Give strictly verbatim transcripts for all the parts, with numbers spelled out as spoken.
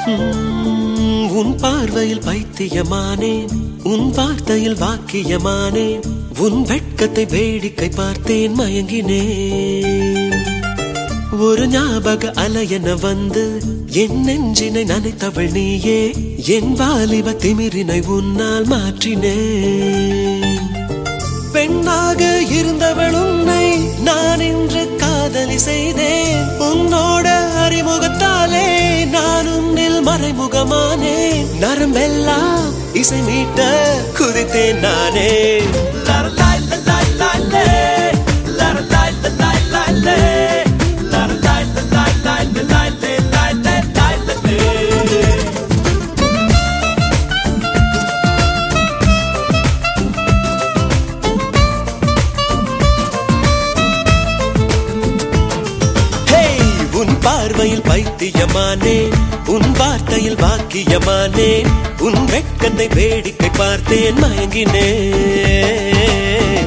உன் பார்வையில் பைத்தியமானேன், உன் வார்த்தையில் வாக்கியமானேன், உன் வெட்கத்தை வேடிக்கை பார்த்தேன் மயங்கினேன். ஒரு ஞாபக அலையென வந்து என் நெஞ்சினை நனைத்தவள் நீயே, என் வாலிப திமிரினை உன்னால் மாற்றினேன். பெண்ணாக இருந்தவள் உன்னை நான் இன்று காதலி செய்தேன். உன்னோட அறிமுகத்தாலே நான் உன்னில் மறைமுகமானேன். நரம்பெல்லாம் இசை மீட்ட குதித்தேன் நானே. உன் பார்வையில் பைத்தியமானேன், உன் வார்த்தையில் வாக்கியமானேன், உன் வெட்கத்தை வேடிக்கை பார்த்தேன் மயங்கினேன்.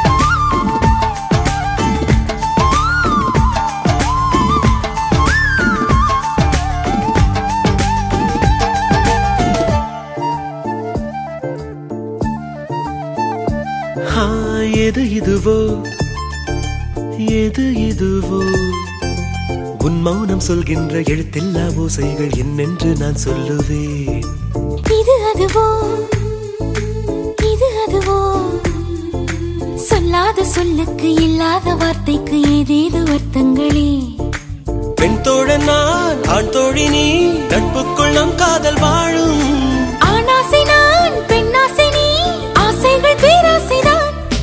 எது இதுவோ எது இதுவோ உன் மௌனம் சொல்கின்ற எழுத்தில்லா ஓசைகள் என்னென்று நான் சொல்லுவேன். இது அதுவோ இது அதுவோ சொல்லாத சொல்லுக்கு இல்லாத வார்த்தைக்கு ஏதேது அர்த்தங்களே. பெண் தோழன் நான், ஆண் தோழி நீ, நட்புக்குள் நம் காதல் வாழும். ஆணாசை நான், பெண்ணாசை நீ, ஆசைகள் பேராசைதான்.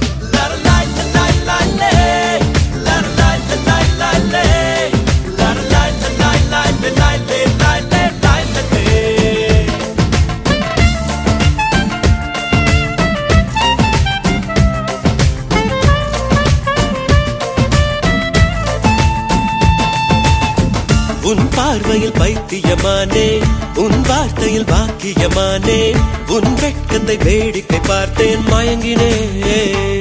உன் பார்வையில் பைத்தியமானே, உன் வார்த்தையில் வாக்கியமானே, உன் வெட்கத்தை வேடிக்கை பார்த்தேன் மயங்கினேன்.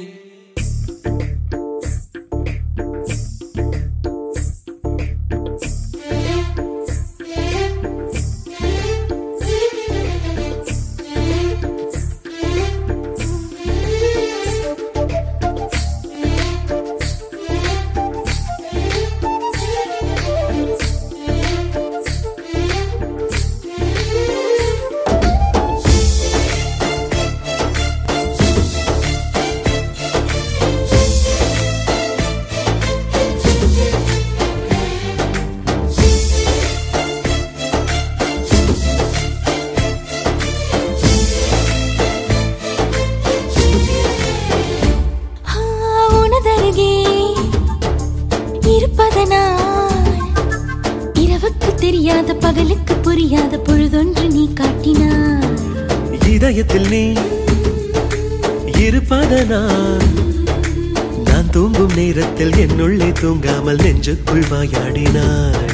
இரவுக்கு தெரியாத பகலுக்கு புரியாத பொழுதொன்று நீ காட்டினாய். இதயத்தில் நீ இருப்பதனால் நான் தூங்கும் நேரத்தில் என்னுள்ளே தூங்காமல் நெஞ்சுக்குள் வாயாடினாய்.